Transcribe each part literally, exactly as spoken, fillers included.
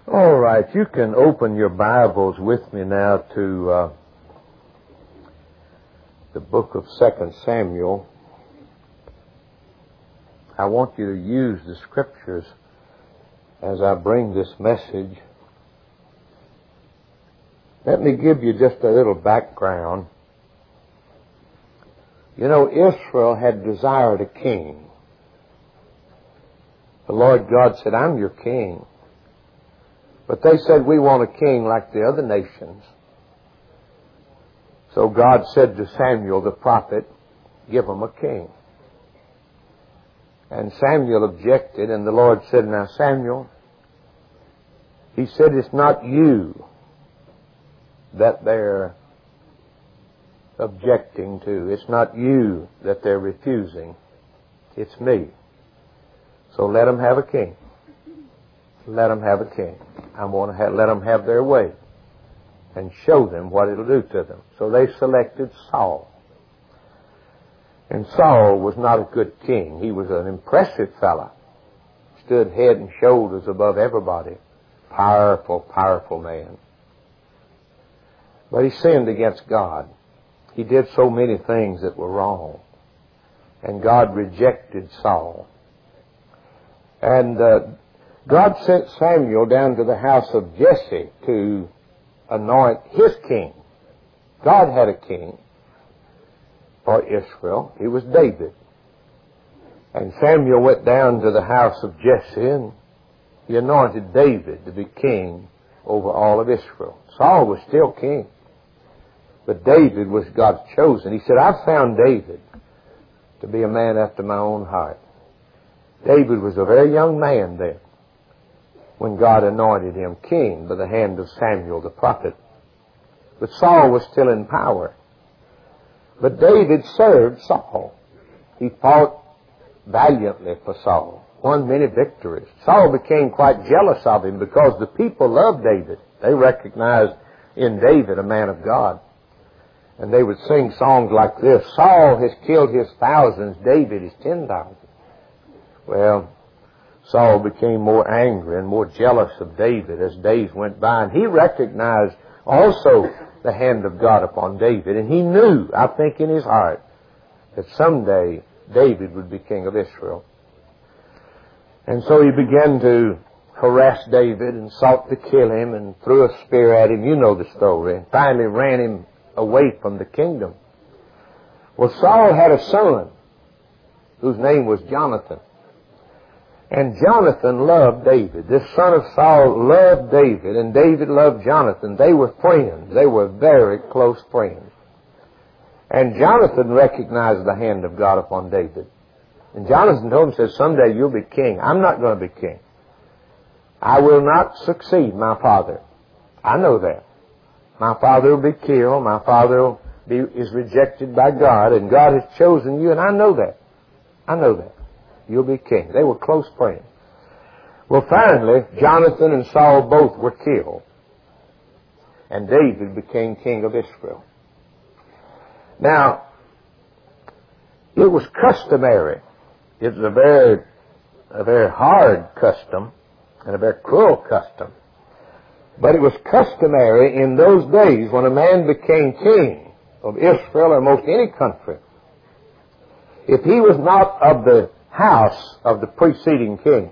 All right, you can open your Bibles with me now to uh, the book of Second Samuel. I want you to use the Scriptures as I bring this message. Let me give you just a little background. You know, Israel had desired a king. The Lord God said, "I'm your king." But they said, "We want a king like the other nations." So God said to Samuel the prophet, "Give them a king." And Samuel objected, and the Lord said, "Now Samuel," he said, "it's not you that they're objecting to. It's not you that they're refusing. It's me. So let them have a king. Let them have a king. I want to have, let them have their way and show them what it'll do to them." So they selected Saul. And Saul was not a good king. He was an impressive fellow. Stood head and shoulders above everybody. Powerful, powerful man. But he sinned against God. He did so many things that were wrong. And God rejected Saul. And uh, God sent Samuel down to the house of Jesse to anoint his king. God had a king for Israel. He was David. And Samuel went down to the house of Jesse and he anointed David to be king over all of Israel. Saul was still king. But David was God's chosen. He said, "I found David to be a man after my own heart." David was a very young man then when God anointed him king by the hand of Samuel the prophet. But Saul was still in power. But David served Saul. He fought valiantly for Saul, won many victories. Saul became quite jealous of him because the people loved David. They recognized in David a man of God. And they would sing songs like this: "Saul has killed his thousands, David his ten thousands." Well, Saul became more angry and more jealous of David as days went by. And he recognized also the hand of God upon David. And he knew, I think in his heart, that someday David would be king of Israel. And so he began to harass David and sought to kill him and threw a spear at him. You know the story. And finally ran him away from the kingdom. Well, Saul had a son whose name was Jonathan. And Jonathan loved David. This son of Saul loved David, and David loved Jonathan. They were friends. They were very close friends. And Jonathan recognized the hand of God upon David. And Jonathan told him, said, "Someday you'll be king. I'm not going to be king. I will not succeed my father. I know that. My father will be killed. My father will be, is rejected by God, and God has chosen you, and I know that. I know that. You'll be king." They were close friends. Well, finally, Jonathan and Saul both were killed. And David became king of Israel. Now, it was customary. It was a very, a very hard custom and a very cruel custom. But it was customary in those days when a man became king of Israel or most any country, if he was not of the house of the preceding king,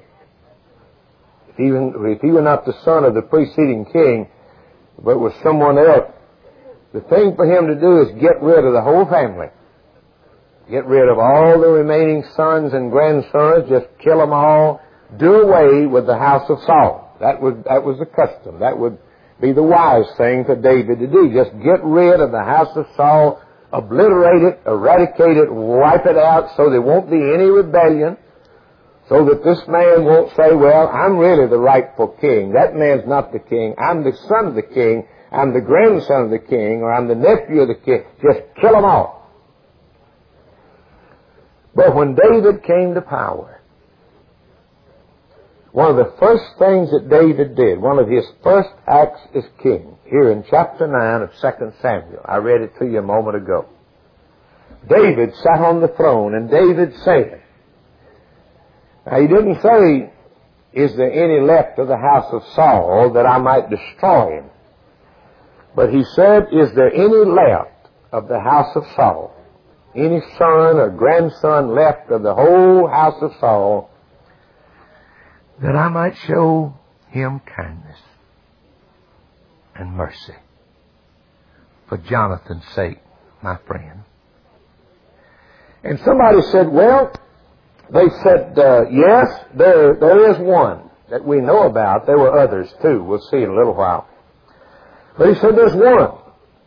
if he, if he were not the son of the preceding king, but was someone else, the thing for him to do is get rid of the whole family. Get rid of all the remaining sons and grandsons, just kill them all, do away with the house of Saul. That would, that was the custom. That would be the wise thing for David to do. Just get rid of the house of Saul, obliterate it, eradicate it, wipe it out so there won't be any rebellion, so that this man won't say, "Well, I'm really the rightful king. That man's not the king. I'm the son of the king. I'm the grandson of the king, or I'm the nephew of the king." Just kill them all. But when David came to power, one of the first things that David did, one of his first acts as king, here in chapter nine of Second Samuel, I read it to you a moment ago. David sat on the throne, and David said, now he didn't say, is there any left of the house of Saul that I might destroy him? But he said, is there any left of the house of Saul, any son or grandson left of the whole house of Saul, that I might show him kindness and mercy for Jonathan's sake, my friend? And somebody said, well, they said, uh, yes, there, there is one that we know about. There were others too. We'll see in a little while. But he said, there's one.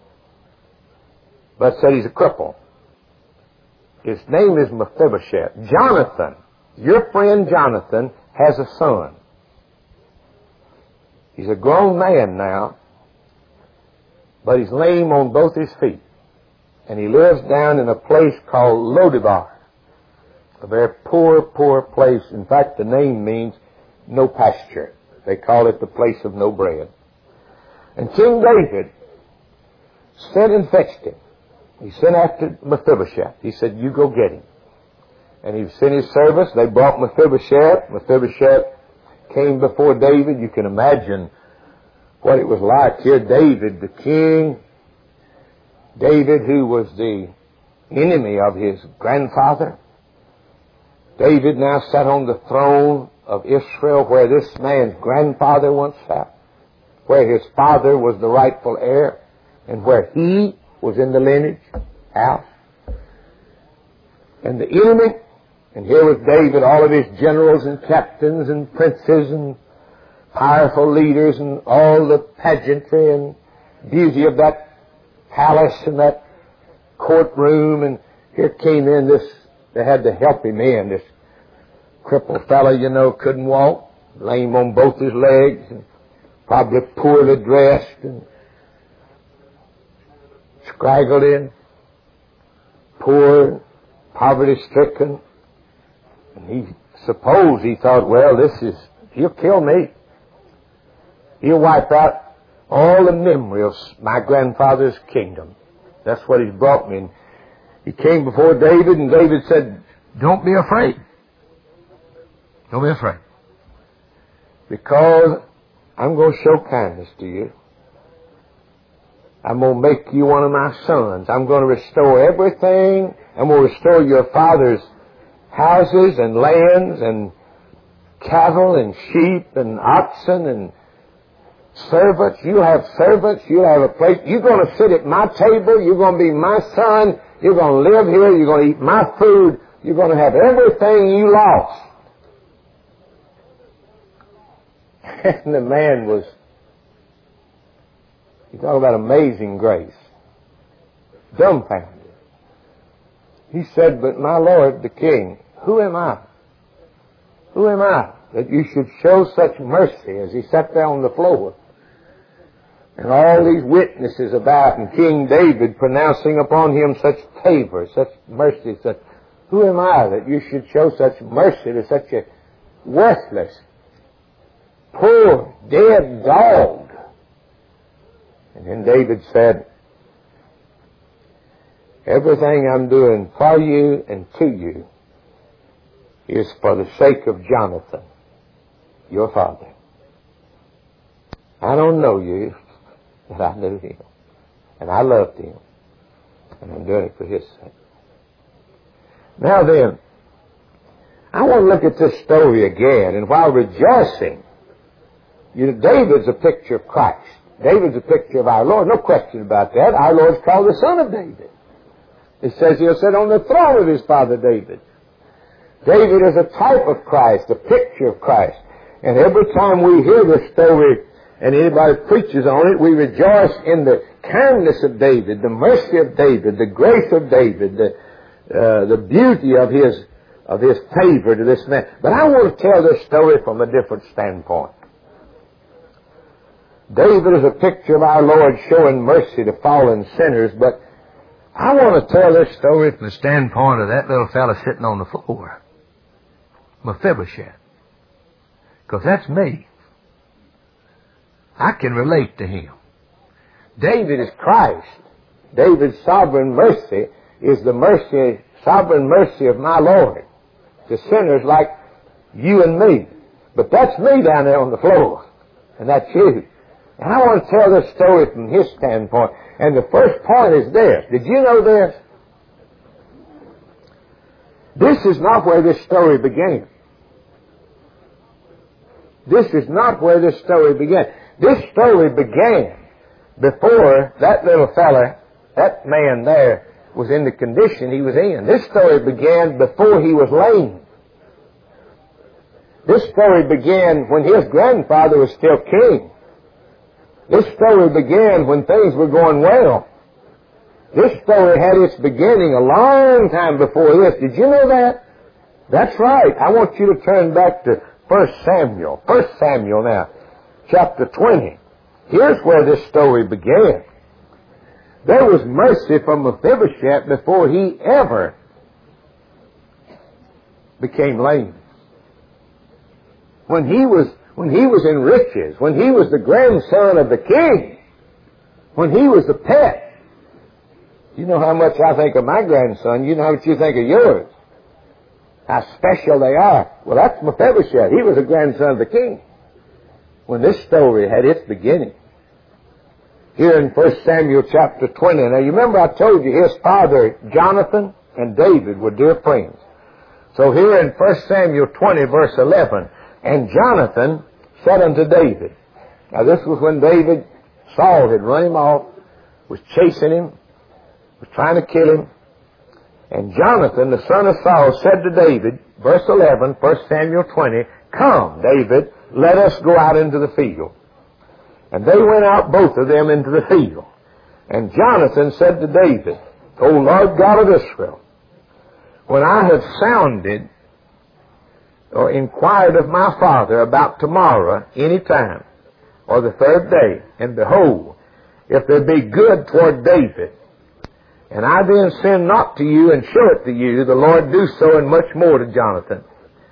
But said he's a cripple. His name is Mephibosheth. Jonathan, your friend Jonathan, has a son. He's a grown man now, but he's lame on both his feet. And he lives down in a place called Lodebar. A very poor, poor place. In fact, the name means no pasture. They call it the place of no bread. And King David sent and fetched him. He sent after Mephibosheth. He said, you go get him. And he sent his servants. They brought Mephibosheth. Mephibosheth came before David. You can imagine what it was like here. David, the king. David, who was the enemy of his grandfather. David now sat on the throne of Israel where this man's grandfather once sat, where his father was the rightful heir, and where he was in the lineage house. And the enemy, and here was David, all of his generals and captains and princes and powerful leaders and all the pageantry and beauty of that palace and that courtroom. And here came in this, they had to help him in, this crippled fellow, you know, couldn't walk, lame on both his legs, and probably poorly dressed and scraggled in, poor, poverty-stricken. And he supposed, he thought, well, this is, he'll kill me. He'll wipe out all the memory of my grandfather's kingdom. That's what he's brought me. And he came before David, and David said, don't be afraid. Don't be afraid. Because I'm going to show kindness to you. I'm going to make you one of my sons. I'm going to restore everything. I'm going to restore your father's houses and lands and cattle and sheep and oxen and servants. You have servants. You have a place. You're going to sit at my table. You're going to be my son. You're going to live here. You're going to eat my food. You're going to have everything you lost. And the man was, you talk about amazing grace, dumbfounded. He said, but my Lord the King, who am I? Who am I that you should show such mercy? As he sat there on the floor, and all these witnesses about, and King David pronouncing upon him such favor, such mercy, such, who am I that you should show such mercy to such a worthless, poor, dead dog? And then David said, everything I'm doing for you and to you is for the sake of Jonathan, your father. I don't know you, but I knew him. And I loved him. And I'm doing it for his sake. Now then, I want to look at this story again. And while rejoicing, you know, David's a picture of Christ. David's a picture of our Lord. No question about that. Our Lord's called the Son of David. It says he'll sit on the throne of his father David. David is a type of Christ, a picture of Christ. And every time we hear this story and anybody preaches on it, we rejoice in the kindness of David, the mercy of David, the grace of David, the, uh, the beauty of his, of his favor to this man. But I want to tell this story from a different standpoint. David is a picture of our Lord showing mercy to fallen sinners, but I want to tell this story from the standpoint of that little fellow sitting on the floor, Mephibosheth, because that's me. I can relate to him. David is Christ. David's sovereign mercy is the mercy, sovereign mercy of my Lord to sinners like you and me. But that's me down there on the floor. And that's you. And I want to tell this story from his standpoint. And the first point is this. Did you know this? This is not where this story began. This is not where this story began. This story began before that little fella, that man there, was in the condition he was in. This story began before he was lame. This story began when his grandfather was still king. This story began when things were going well. This story had its beginning a long time before this. Did you know that? That's right. I want you to turn back to First Samuel. First Samuel now, chapter twenty. Here's where this story began. There was mercy from Mephibosheth before he ever became lame. When he was, when he was in riches, when he was the grandson of the king, when he was the pet. You know how much I think of my grandson. You know how much you think of yours. How special they are. Well, that's Mephibosheth. He was a grandson of the king when this story had its beginning. Here in First Samuel chapter twenty. Now, you remember I told you his father, Jonathan, and David were dear friends. So here in First Samuel twenty, verse eleven, and Jonathan said unto David. Now, this was when David, Saul had run him off, was chasing him, was trying to kill him. And Jonathan, the son of Saul, said to David, verse eleven, First Samuel twenty, Come, David, let us go out into the field. And they went out, both of them, into the field. And Jonathan said to David, O Lord God of Israel, when I have sounded or inquired of my father about tomorrow, any time, or the third day, and behold, if there be good toward David, and I then send not to you and show it to you, the Lord do so and much more to Jonathan.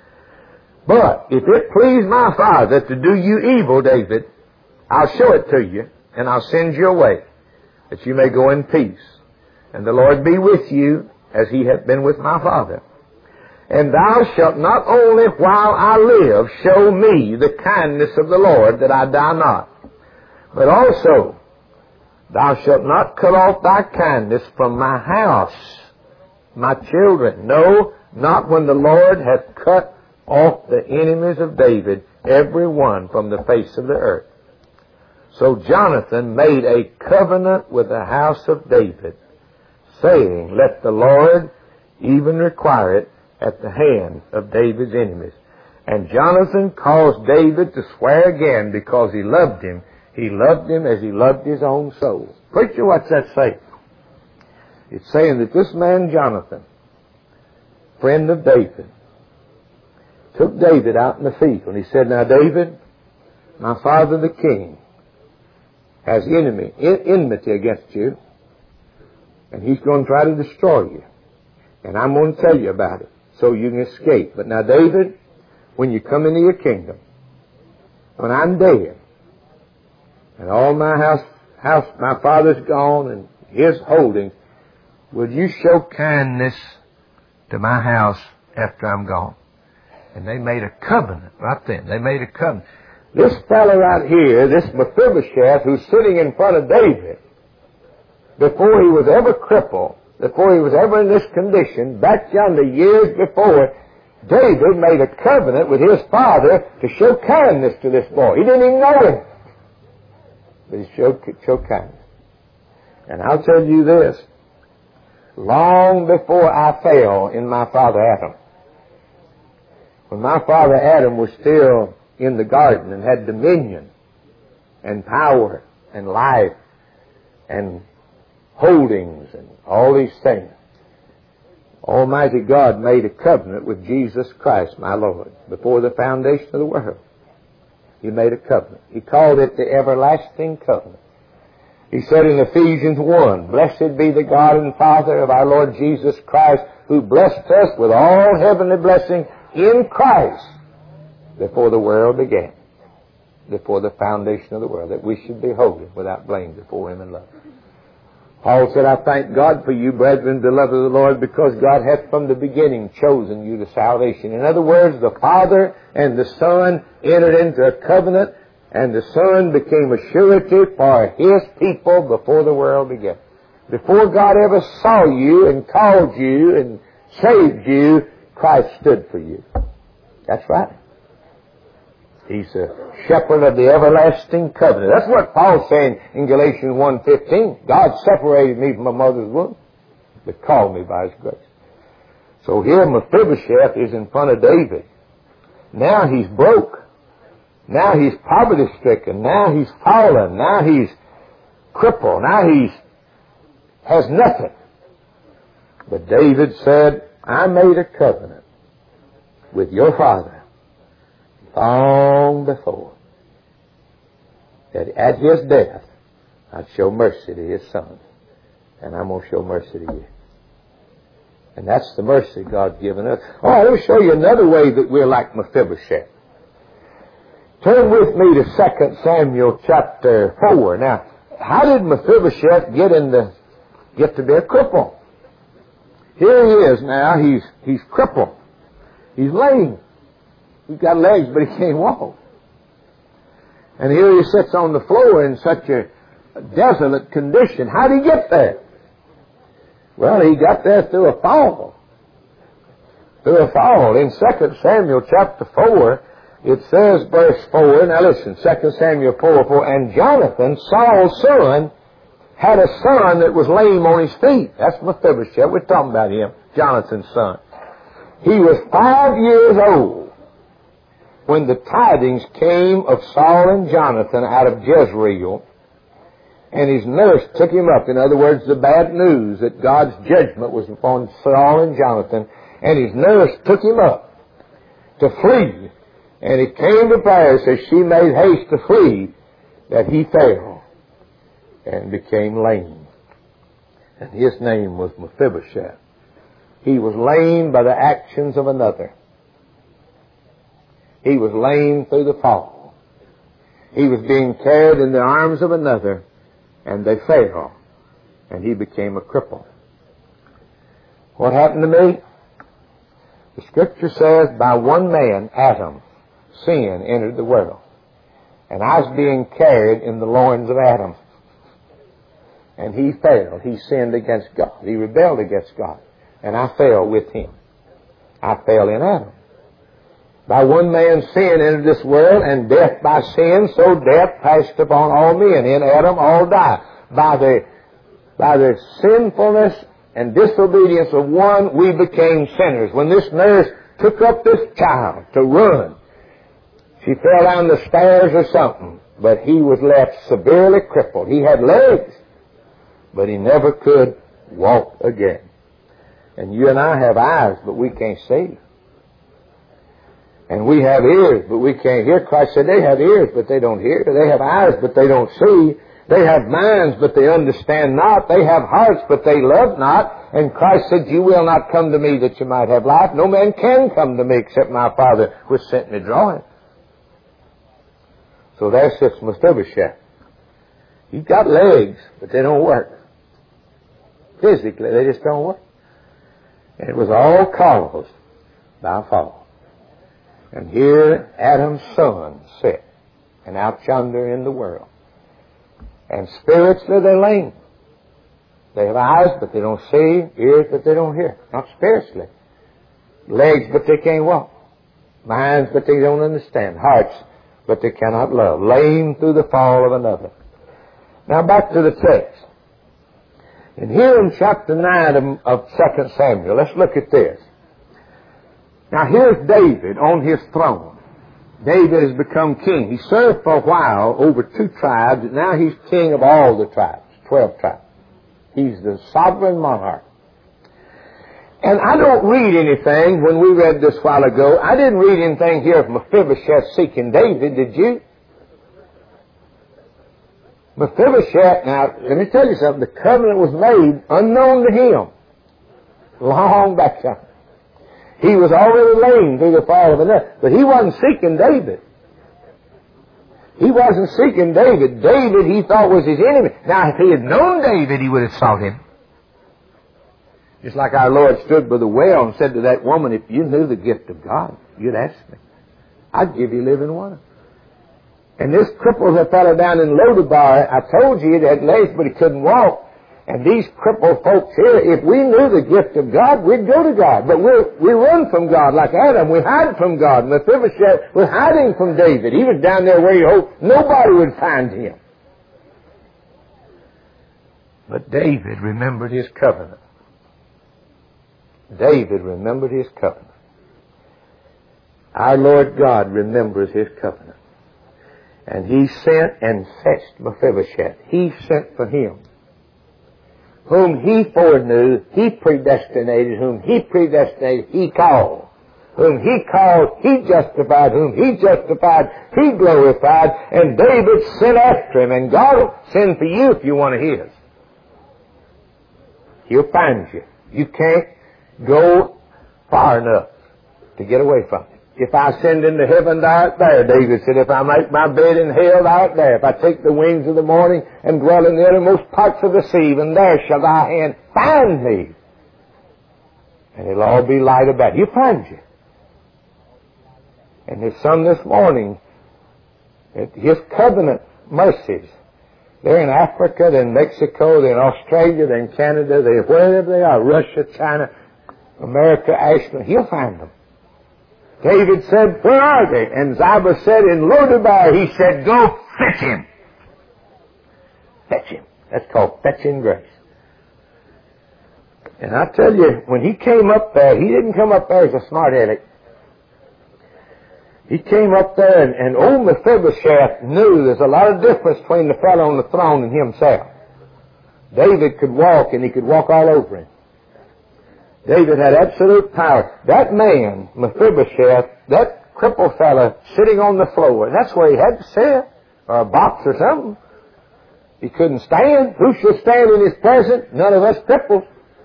But if it please my father to do you evil, David, I'll show it to you, and I'll send you away, that you may go in peace. And the Lord be with you, as he hath been with my father. And thou shalt not only while I live show me the kindness of the Lord, that I die not, but also thou shalt not cut off thy kindness from my house, my children. No, not when the Lord hath cut off the enemies of David, every one from the face of the earth. So Jonathan made a covenant with the house of David, saying, Let the Lord even require it at the hand of David's enemies. And Jonathan caused David to swear again because he loved him. He loved him as he loved his own soul. Preacher, what's that say? It's saying that this man Jonathan, friend of David, took David out in the field. And he said, Now David, my father the king has enemy, enmity against you, and he's going to try to destroy you. And I'm going to tell you about it so you can escape. But now, David, when you come into your kingdom, when I'm dead, and all my house, house, my father's gone, and his holdings, will you show kindness to my house after I'm gone? And they made a covenant right then. They made a covenant. This fellow right here, this Mephibosheth, who's sitting in front of David, before he was ever crippled, before he was ever in this condition, back yonder years before, David made a covenant with his father to show kindness to this boy. He didn't even know him, but he showed, showed kindness. And I'll tell you this, long before I fell in my father Adam, when my father Adam was still in the garden and had dominion and power and life and holdings and all these things, Almighty God made a covenant with Jesus Christ, my Lord, before the foundation of the world. He made a covenant. He called it the everlasting covenant. He said in Ephesians one, Blessed be the God and Father of our Lord Jesus Christ, who blessed us with all heavenly blessing in Christ before the world began, before the foundation of the world, that we should be holy without blame before Him in love. Paul said, I thank God for you, brethren, beloved of the Lord, because God hath from the beginning chosen you to salvation. In other words, the Father and the Son entered into a covenant, and the Son became a surety for His people before the world began. Before God ever saw you and called you and saved you, Christ stood for you. That's right. He's a shepherd of the everlasting covenant. That's what Paul's saying in Galatians one fifteen. God separated me from my mother's womb, but called me by His grace. So here Mephibosheth is in front of David. Now he's broke. Now he's poverty-stricken. Now he's fallen. Now he's crippled. Now he's has nothing. But David said, I made a covenant with your father long before, that at his death I'd show mercy to his son, and I'm going to show mercy to you. And that's the mercy God's given us. Oh, I will show you another way that we're like Mephibosheth. Turn with me to Second Samuel chapter four. Now, how did Mephibosheth get in the get to be a cripple? Here he is now. He's he's crippled. He's lame. He's got legs, but he can't walk. And here he sits on the floor in such a desolate condition. How did he get there? Well, he got there through a fall. Through a fall. In Second Samuel chapter four, it says, verse four, now listen, Second Samuel four, four, and Jonathan, Saul's son, had a son that was lame on his feet. That's Mephibosheth. We're talking about him, Jonathan's son. He was five years old when the tidings came of Saul and Jonathan out of Jezreel, and his nurse took him up. In other words, the bad news that God's judgment was upon Saul and Jonathan, and his nurse took him up to flee. And it came to pass, as she made haste to flee, that he fell and became lame. And his name was Mephibosheth. He was lame by the actions of another. He was lame through the fall. He was being carried in the arms of another, and they fell, and he became a cripple. What happened to me? The Scripture says, by one man, Adam, sin entered the world. And I was being carried in the loins of Adam. And he failed. He sinned against God. He rebelled against God. And I fell with him. I fell in Adam. By one man's sin entered this world, and death by sin, so death passed upon all men. In Adam all die. By the, by the sinfulness and disobedience of one, we became sinners. When this nurse took up this child to run, she fell down the stairs or something, but he was left severely crippled. He had legs, but he never could walk again. And you and I have eyes, but we can't see. And we have ears, but we can't hear. Christ said they have ears, but they don't hear. They have eyes, but they don't see. They have minds, but they understand not. They have hearts, but they love not. And Christ said, you will not come to me that you might have life. No man can come to me except my Father which sent me draw him. So there sits Mephibosheth. He's got legs, but they don't work. Physically, they just don't work. And it was all caused by a fall. And here Adam's son sits, and out yonder in the world. And spiritually they're lame. They have eyes, but they don't see, ears, but they don't hear. Not spiritually. Legs, but they can't walk. Minds, but they don't understand. Hearts, but they cannot love. Lame through the fall of another. Now back to the text. And here in chapter nine of, of Second Samuel, let's look at this. Now here's David on his throne. David has become king. He served for a while over two tribes, and now he's king of all the tribes, twelve tribes. He's the sovereign monarch. And I don't read anything, when we read this a while ago, I didn't read anything here of Mephibosheth seeking David, did you? Mephibosheth, now, let me tell you something, the covenant was made unknown to him, long back then. He was already lame through the fall of another, but he wasn't seeking David. He wasn't seeking David. David he thought was his enemy. Now, if he had known David, he would have sought him. Just like our Lord stood by the well and said to that woman, if you knew the gift of God, you'd ask me. I'd give you living water. And this crippled a fellow down in Lodabar. I told you he had legs, but he couldn't walk. And these crippled folks here, if we knew the gift of God, we'd go to God. But we we run from God like Adam. We hide from God. Mephibosheth was hiding from David. He was down there where he hoped nobody would find him. But David remembered his covenant. David remembered his covenant. Our Lord God remembers his covenant. And he sent and fetched Mephibosheth. He sent for him. Whom he foreknew, he predestinated. Whom he predestinated, he called. Whom he called, he justified. Whom he justified, he glorified. And David sent after him. And God will send for you if you want to his. He'll find you. You can't go far enough to get away from it. If I ascend into heaven, thou art there, David said. If I make my bed in hell, thou art there. If I take the wings of the morning and dwell in the uttermost parts of the sea, even there shall thy hand find me. And it'll all be light about you. He'll find you. And there's some this morning, his covenant mercies. They're in Africa, they're in Mexico, they're in Australia, they're in Canada, they're wherever they are, Russia, China, America, Ashland. He'll find them. David said, where are they? And Ziba said, in Lodabar. He said, go fetch him. Fetch him. That's called fetching grace. And I tell you, when he came up there, he didn't come up there as a smart aleck. He came up there, and, and old Mephibosheth knew there's a lot of difference between the fellow on the throne and himself. David could walk, and he could walk all over him. David had absolute power. That man, Mephibosheth, that crippled fella sitting on the floor, that's where he had to sit, or a box or something. He couldn't stand. Who should stand in his presence? None of us cripples.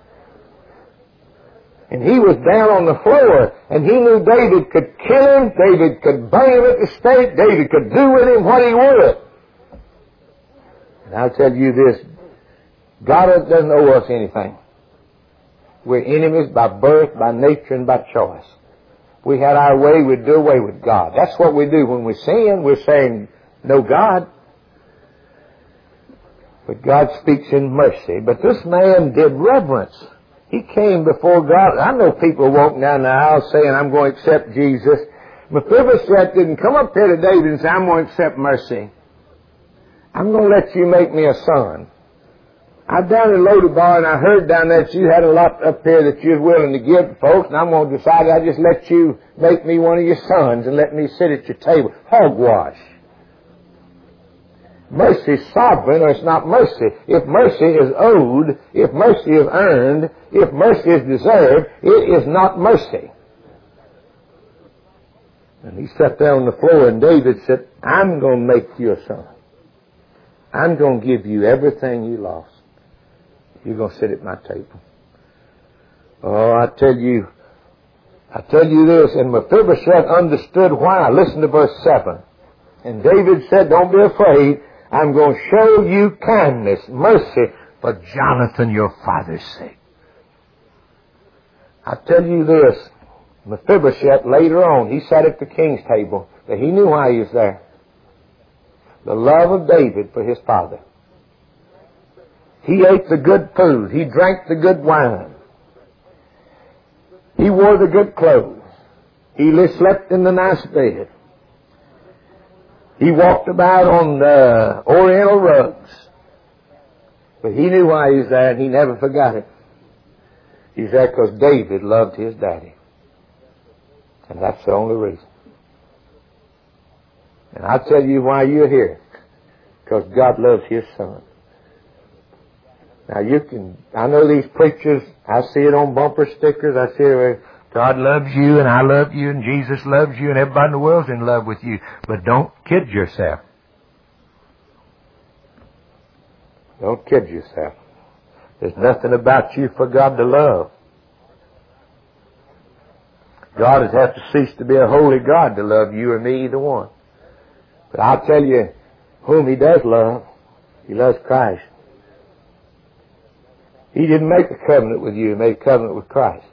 And he was down on the floor, and he knew David could kill him, David could burn him at the stake, David could do with him what he would. And I'll tell you this, God doesn't owe us anything. We're enemies by birth, by nature, and by choice. If we had our way, we'd do away with God. That's what we do. When we sin, we're saying, no God. But God speaks in mercy. But this man did reverence. He came before God. I know people walking down the aisle saying, I'm going to accept Jesus. Mephibosheth didn't come up here to David and say, I'm going to accept mercy. I'm going to let you make me a son. I'm down in Lodabar, and I heard down there that you had a lot up here that you was willing to give to folks, and I'm going to decide I just let you make me one of your sons and let me sit at your table. Hogwash. Mercy is sovereign, or it's not mercy. If mercy is owed, if mercy is earned, if mercy is deserved, it is not mercy. And he sat there on the floor, and David said, I'm going to make you a son. I'm going to give you everything you lost. You're going to sit at my table. Oh, I tell you, I tell you this, and Mephibosheth understood why. Listen to verse seven. And David said, don't be afraid. I'm going to show you kindness, mercy, for Jonathan your father's sake. I tell you this, Mephibosheth later on, he sat at the king's table, but he knew why he was there. The love of David for his father. He ate the good food. He drank the good wine. He wore the good clothes. He slept in the nice bed. He walked about on the oriental rugs. But he knew why he was there, and he never forgot it. He's there because David loved his daddy. And that's the only reason. And I'll tell you why you're here. Because God loves his son. Now you can, I know these preachers, I see it on bumper stickers, I see it where God loves you and I love you and Jesus loves you and everybody in the world's in love with you. But don't kid yourself. Don't kid yourself. There's nothing about you for God to love. God would have to cease to be a holy God to love you or me, either one. But I'll tell you whom he does love. He loves Christ. He didn't make a covenant with you. He made a covenant with Christ.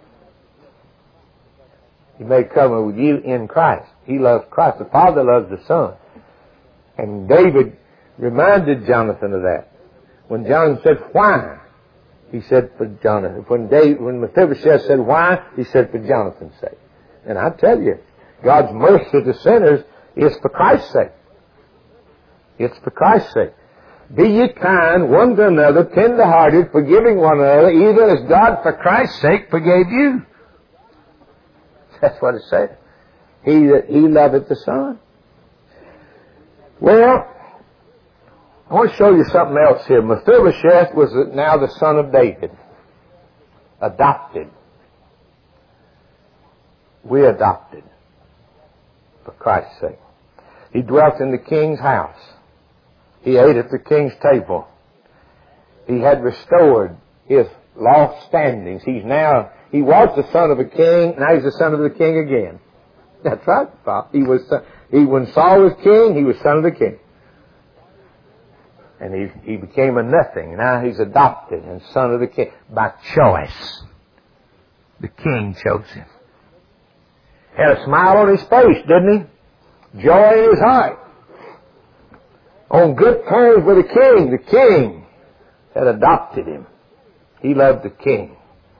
He made a covenant with you in Christ. He loves Christ. The Father loves the Son. And David reminded Jonathan of that. When Jonathan said, why? He said, for Jonathan. When David, when Mephibosheth said, why? He said, for Jonathan's sake. And I tell you, God's mercy to sinners is for Christ's sake. It's for Christ's sake. Be ye kind one to another, tender-hearted, forgiving one another, even as God for Christ's sake forgave you. That's what it says. He that he loveth the Son. Well, I want to show you something else here. Mephibosheth was now the son of David. Adopted. We adopted. For Christ's sake. He dwelt in the king's house. He ate at the king's table. He had restored his lost standings. He's now, he was the son of a king, now he's the son of the king again. That's right, Bob. He was, he, when Saul was king, he was son of the king. And he, he became a nothing. Now he's adopted and son of the king. By choice. The king chose him. Had a smile on his face, didn't he? Joy in his heart. On good terms with the king. The king had adopted him. He loved the king.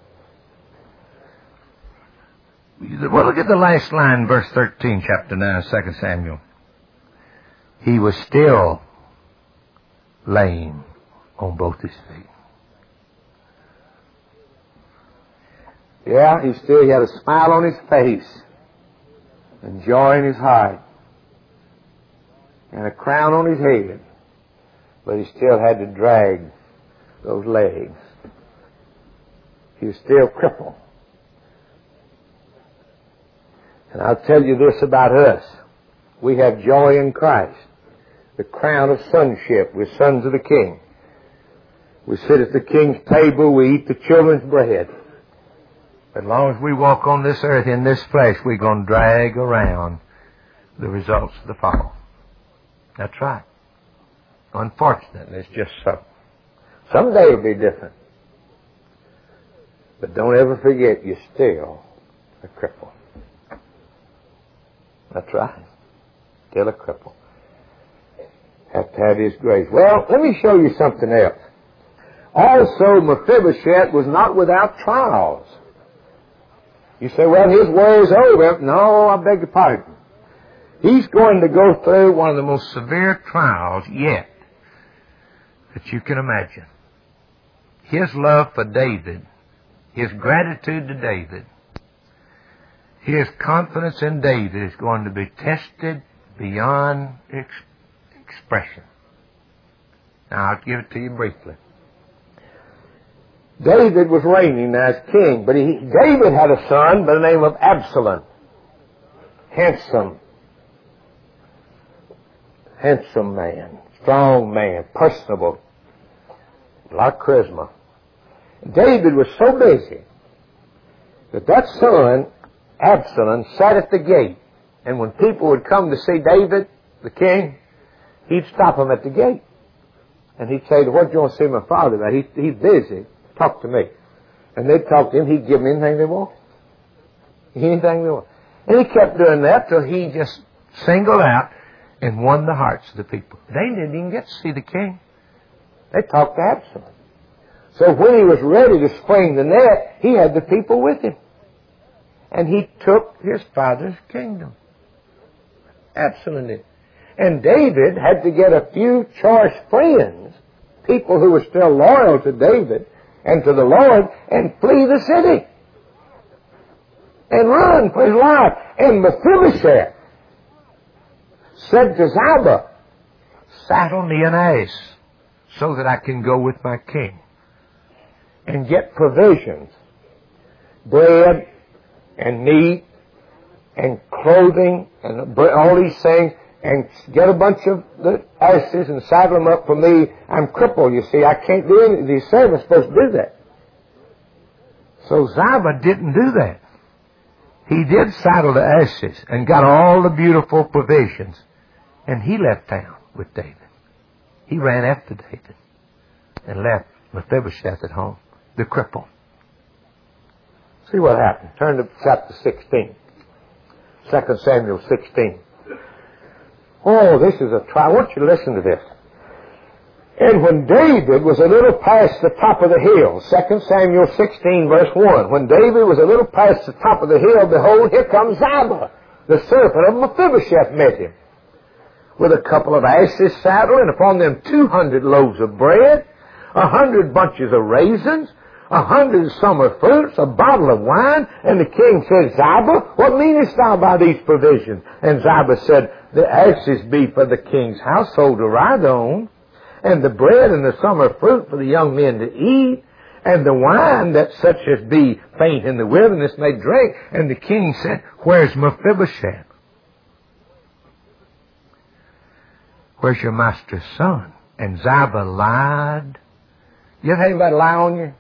Well, look at the last line, verse thirteen, chapter nine, Second Samuel. He was still lame on both his feet. Yeah, he still he had a smile on his face and joy in his heart and a crown on his head, but he still had to drag those legs. He was still crippled. And I'll tell you this about us. We have joy in Christ. The crown of sonship. We're sons of the King. We sit at the King's table. We eat the children's bread. As long as we walk on this earth in this flesh, we're going to drag around the results of the fall. That's right. Unfortunately, it's just so. Someday it'll be different. But don't ever forget, you're still a cripple. That's right. Still a cripple. Have to have His grace. Well, let me show you something else. Also, Mephibosheth was not without trials. You say, well, his war is over. No, I beg your pardon. He's going to go through one of the most severe trials yet that you can imagine. His love for David, his gratitude to David, his confidence in David is going to be tested beyond ex- expression. Now, I'll give it to you briefly. David was reigning as king, but he, David had a son by the name of Absalom. Handsome. Handsome man. Strong man. Personable. A lot of charisma. David was so busy that that son, Absalom, sat at the gate. And when people would come to see David, the king, he'd stop them at the gate. And he'd say, what do you want to see my father about? He, he's busy. Talk to me. And they'd talk to him. He'd give them anything they want. Anything they want. And he kept doing that till he just singled out and won the hearts of the people. They didn't even get to see the king. They talked to Absalom. So when he was ready to spring the net, he had the people with him. And he took his father's kingdom. Absalom did. And David had to get a few choice friends, people who were still loyal to David and to the Lord, and flee the city. And run for his life. And Mephibosheth said to Ziba, saddle me an ass so that I can go with my king and get provisions, bread and meat and clothing and all these things, and get a bunch of the asses and saddle them up for me. I'm crippled, you see. I can't do anything. These servants are supposed to do that. So Ziba didn't do that. He did saddle the asses and got all the beautiful provisions And he left town with David. He ran after David and left Mephibosheth at home, the cripple. See what happened. Turn to chapter sixteen. Second Samuel sixteen. Oh, this is a trial. I want you to listen to this. And when David was a little past the top of the hill, Second Samuel sixteen, verse one, when David was a little past the top of the hill, behold, here comes Ziba, the servant of Mephibosheth, met him, with a couple of asses saddled, and upon them two hundred loaves of bread, a hundred bunches of raisins, a hundred summer fruits, a bottle of wine. And the king said, Ziba, what meanest thou by these provisions? And Ziba said, the asses be for the king's household to ride on, and the bread and the summer fruit for the young men to eat, and the wine that such as be faint in the wilderness may drink. And the king said, where's Mephibosheth? Where's your master's son? And Ziba lied. You ever had anybody lie on you?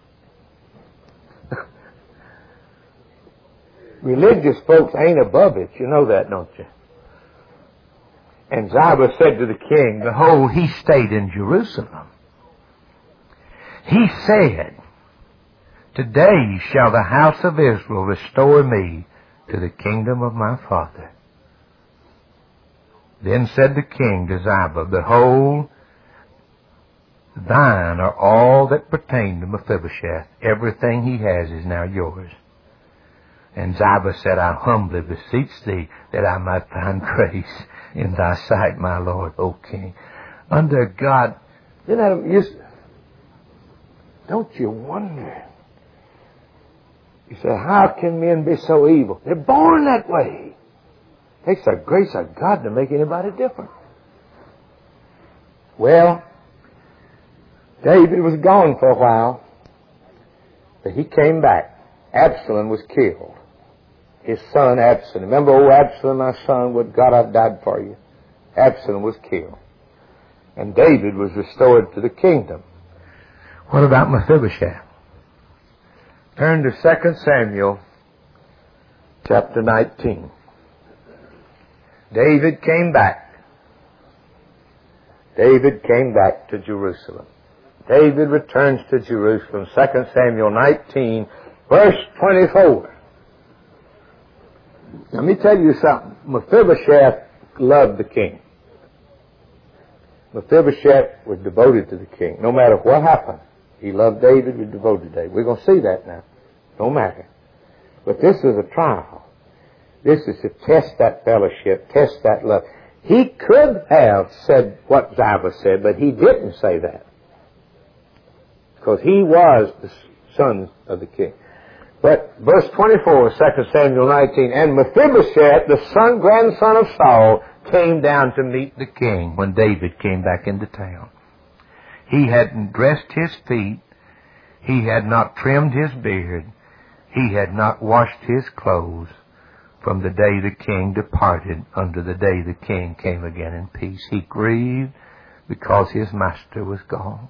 Religious folks ain't above it. You know that, don't you? And Ziba said to the king, behold, he stayed in Jerusalem. He said, today shall the house of Israel restore me to the kingdom of my father. Then said the king to Ziba, behold, thine are all that pertain to Mephibosheth. Everything he has is now yours. And Ziba said, I humbly beseech thee that I might find grace in thy sight, my lord, O king. Under God, isn't that, you, don't you wonder? You say, how can men be so evil? They're born that way. It takes the grace of God to make anybody different. Well, David was gone for a while, but he came back. Absalom was killed. His son Absalom. Remember, oh Absalom, my son, would God I've died for you. Absalom was killed. And David was restored to the kingdom. What about Mephibosheth? Turn to Second Samuel chapter nineteen. David came back. David came back to Jerusalem. David returns to Jerusalem. Second Samuel nineteen, verse twenty-four. Let me tell you something. Mephibosheth loved the king. Mephibosheth was devoted to the king. No matter what happened, he loved David, he was devoted to David. We're going to see that now. No matter. But this is a trial. This is to test that fellowship, test that love. He could have said what Ziba said, but he didn't say that. Because he was the son of the king. But verse twenty-four, Second Samuel nineteen, and Mephibosheth, the son, grandson of Saul, came down to meet the king when David came back into town. He hadn't dressed his feet. He had not trimmed his beard. He had not washed his clothes from the day the king departed unto the day the king came again in peace. He grieved because his master was gone.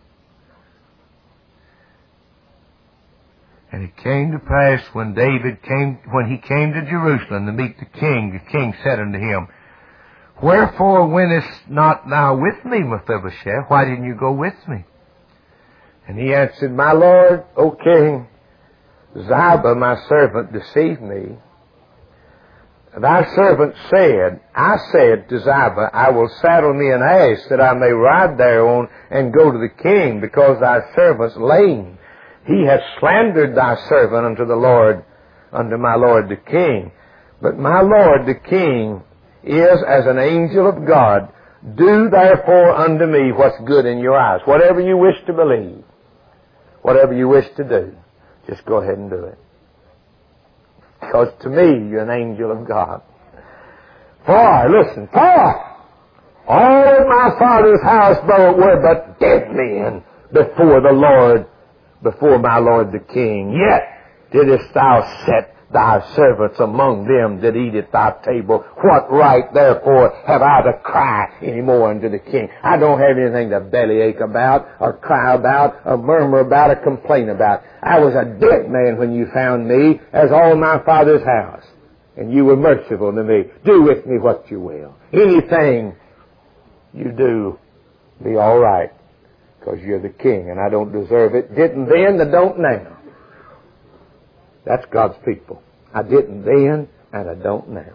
And it came to pass when David came, when he came to Jerusalem to meet the king, the king said unto him, wherefore wentest not thou with me, Mephibosheth? Why didn't you go with me? And he answered, my lord, O king, Ziba, my servant, deceived me. Thy servant said, I said to Ziba, I will saddle me an ass that I may ride thereon and go to the king, because thy servant's lame. He hath slandered thy servant unto the Lord, unto my lord the king. But my lord the king is as an angel of God. Do therefore unto me what's good in your eyes. Whatever you wish to believe, whatever you wish to do, just go ahead and do it. Because to me, you're an angel of God. For, listen, for all of my father's house were but dead men before the Lord, before my lord the king. Yet didst thou set thy servants among them that eat at thy table. What right, therefore, have I to cry any more unto the king? I don't have anything to bellyache about, or cry about, or murmur about, or complain about. I was a dead man when you found me, as all my father's house. And you were merciful to me. Do with me what you will. Anything you do be all right, because you're the king and I don't deserve it. Didn't then, I don't now. That's God's people. I didn't then and I don't now.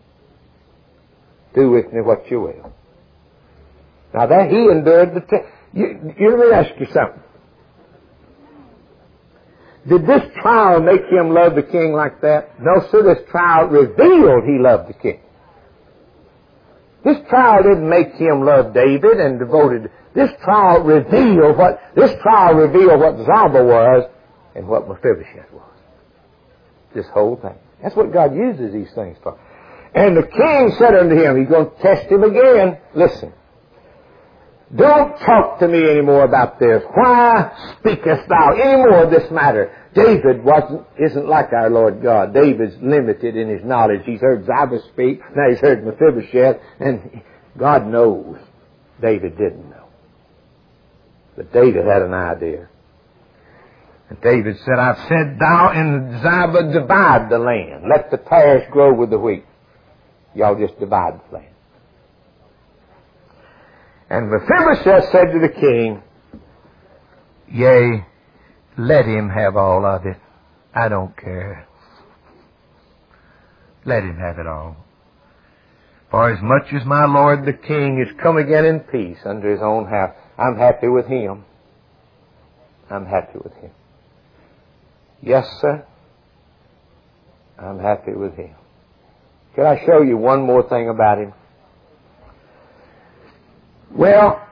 Do with me what you will. Now that he endured the test. You, you, let me ask you something. Did this trial make him love the king like that? No, sir. This trial revealed he loved the king. This trial didn't make him love David and devoted. This trial revealed what, this trial revealed what Ziba was and what Mephibosheth was. This whole thing. That's what God uses these things for. And the king said unto him, he's going to test him again. Listen. Don't talk to me anymore about this. Why speakest thou any more of this matter? David wasn't, isn't like our Lord God. David's limited in his knowledge. He's heard Ziba speak. Now he's heard Mephibosheth. And God knows. David didn't know. But David had an idea. And David said, I've said, thou and Ziba divide the land. Let the tares grow with the wheat. Y'all just divide the land. And Mephibosheth said to the king, yea, let him have all of it. I don't care. Let him have it all. For as much as my lord the king is come again in peace unto his own house, I'm happy with him. I'm happy with him. Yes, sir. I'm happy with him. Can I show you one more thing about him? Well,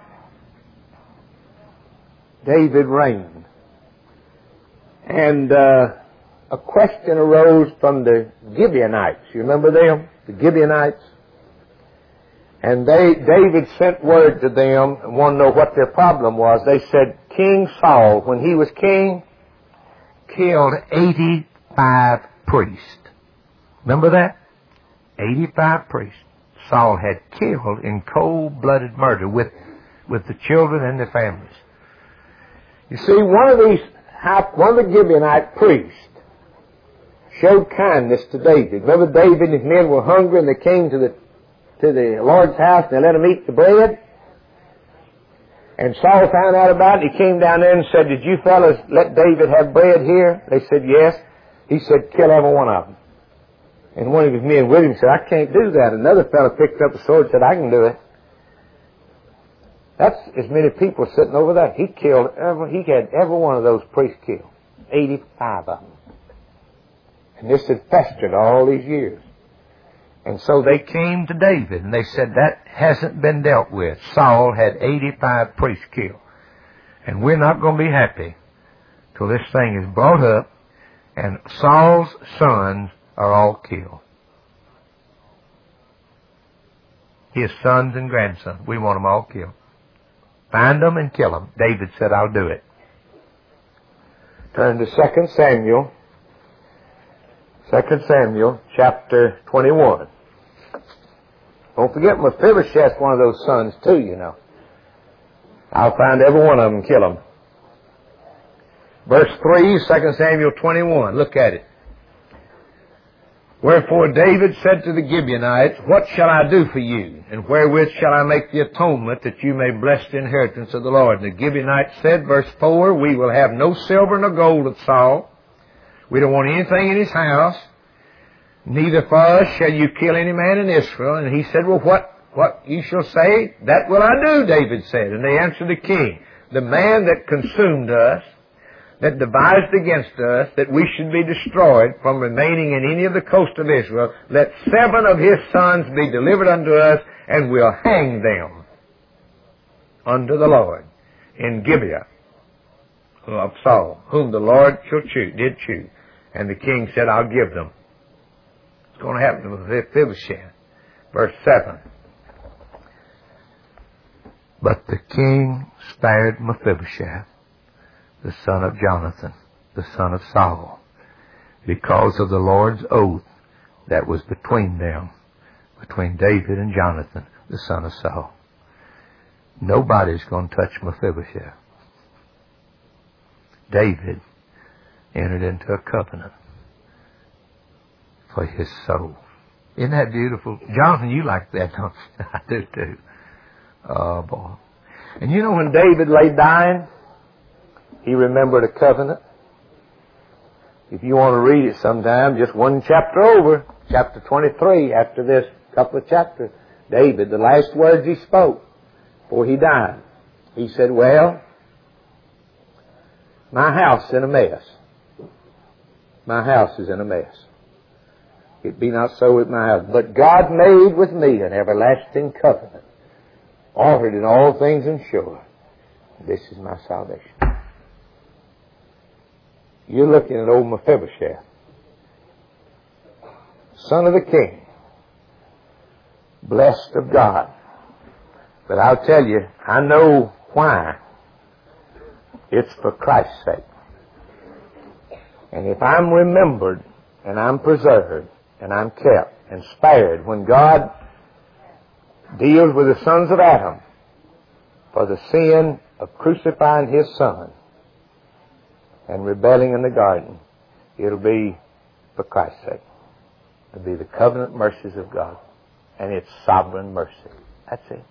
David reigned. And uh, a question arose from the Gibeonites. You remember them? The Gibeonites? And they, David sent word to them and wanted to know what their problem was. They said, King Saul, when he was king, killed eighty-five priests. Remember that? eighty-five priests. Saul had killed in cold-blooded murder with, with the children and their families. You see, one of these, one of the Gibeonite priests showed kindness to David. Remember, David and his men were hungry and they came to the to the Lord's house and they let him eat the bread. And Saul found out about it. He came down there and said, did you fellas let David have bread here? They said, yes. He said, kill every one of them. And one of his men with him said, I can't do that. Another fellow picked up a sword and said, I can do it. That's as many people sitting over there. He killed every, he had every one of those priests killed. eighty-five of them. And this had festered all these years. And so they came to David and they said, that hasn't been dealt with. Saul had eighty-five priests killed. And we're not going to be happy till this thing is brought up and Saul's sons are all killed. His sons and grandsons. We want them all killed. Find them and kill them. David said, I'll do it. Turn to Second Samuel. Second Samuel chapter twenty-one. Don't forget Mephibosheth's one of those sons too, you know. I'll find every one of them and kill them. Verse three, Second Samuel twenty-one. Look at it. Wherefore David said to the Gibeonites, what shall I do for you? And wherewith shall I make the atonement that you may bless the inheritance of the Lord? And the Gibeonites said, verse four, we will have no silver nor gold of Saul. We don't want anything in his house. Neither for us shall you kill any man in Israel. And he said, well, what, what you shall say, that will I do, David said. And they answered the king, the man that consumed us, that devised against us, that we should be destroyed from remaining in any of the coast of Israel, let seven of his sons be delivered unto us, and we'll hang them unto the Lord in Gibeah of Saul, whom the Lord shall choose, did choose. And the king said, I'll give them. It's going to happen to Mephibosheth. Verse seven. But the king spared Mephibosheth, the son of Jonathan, the son of Saul, because of the Lord's oath that was between them, between David and Jonathan, the son of Saul. Nobody's going to touch Mephibosheth. David entered into a covenant for his soul. Isn't that beautiful? Jonathan, you like that, don't you? I do too. Oh, boy. And you know when David lay dying, he remembered a covenant. If you want to read it sometime, just one chapter over, chapter twenty-three, after this couple of chapters, David, the last words he spoke before he died, he said, well, my house is in a mess. My house is in a mess. It be not so with my house. But God made with me an everlasting covenant, altered in all things and sure. This is my salvation. You're looking at old Mephibosheth, son of the king, blessed of God. But I'll tell you, I know why. It's for Christ's sake. And if I'm remembered and I'm preserved and I'm kept and spared when God deals with the sons of Adam for the sin of crucifying his son and rebelling in the garden, it'll be for Christ's sake. It'll be the covenant mercies of God and its sovereign mercy. That's it.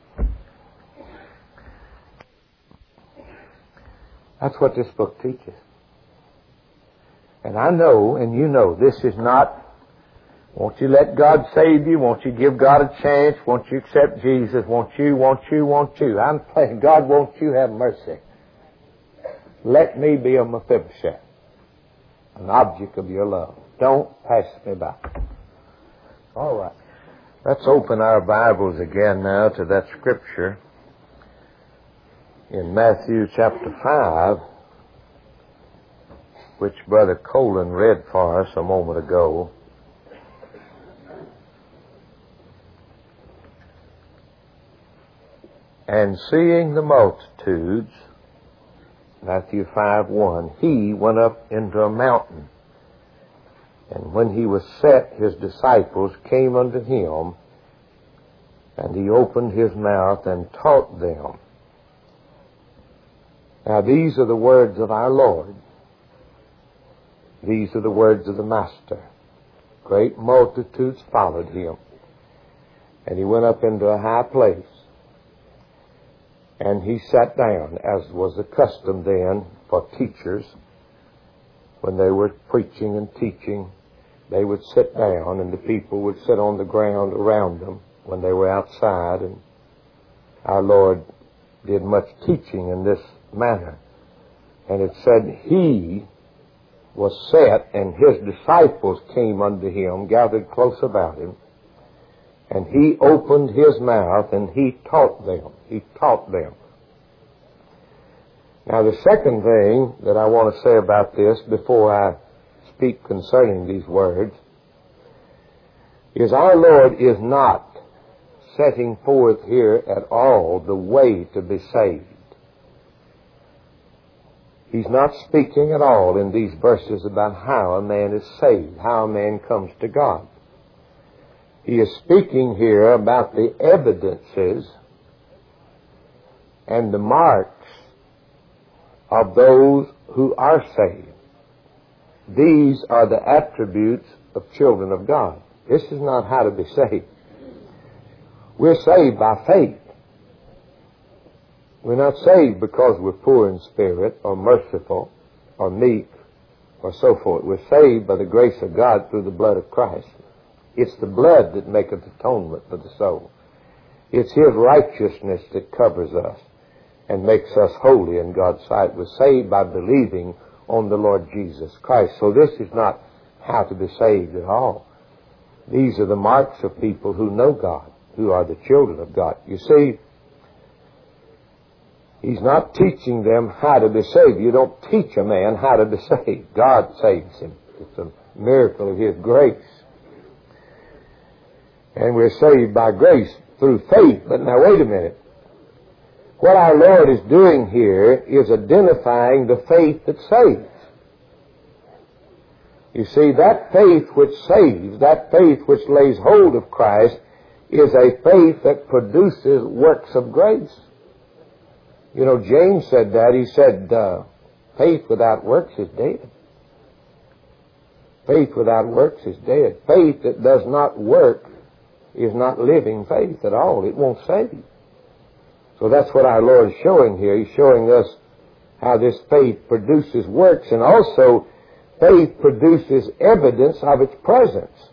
That's what this book teaches. And I know, and you know, this is not, won't you let God save you? Won't you give God a chance? Won't you accept Jesus? Won't you, won't you, won't you? I'm playing, God, won't you have mercy? Let me be a Mephibosheth, an object of your love. Don't pass me by. All right. Let's open our Bibles again now to that scripture in Matthew chapter five, which Brother Colin read for us a moment ago. And seeing the multitudes, Matthew five one, he went up into a mountain. And when he was set, his disciples came unto him, and he opened his mouth and taught them. Now these are the words of our Lord. These are the words of the Master. Great multitudes followed him. And he went up into a high place. And he sat down, as was the custom then for teachers. When they were preaching and teaching, they would sit down, and the people would sit on the ground around them when they were outside. And our Lord did much teaching in this manner. And it said, he was set, and his disciples came unto him, gathered close about him. And he opened his mouth, and he taught them. He taught them. Now the second thing that I want to say about this before I speak concerning these words is our Lord is not setting forth here at all the way to be saved. He's not speaking at all in these verses about how a man is saved, how a man comes to God. He is speaking here about the evidences and the marks of those who are saved. These are the attributes of children of God. This is not how to be saved. We're saved by faith. We're not saved because we're poor in spirit or merciful or meek or so forth. We're saved by the grace of God through the blood of Christ. It's the blood that maketh atonement for the soul. It's his righteousness that covers us and makes us holy in God's sight. We're saved by believing on the Lord Jesus Christ. So this is not how to be saved at all. These are the marks of people who know God, who are the children of God. You see, he's not teaching them how to be saved. You don't teach a man how to be saved. God saves him. It's a miracle of his grace. And we're saved by grace through faith. But now wait a minute. What our Lord is doing here is identifying the faith that saves. You see, that faith which saves, that faith which lays hold of Christ, is a faith that produces works of grace. You know, James said that. He said, uh, faith without works is dead. Faith without works is dead. Faith that does not work is not living faith at all. It won't save. So that's what our Lord is showing here. He's showing us how this faith produces works, and also faith produces evidence of its presence.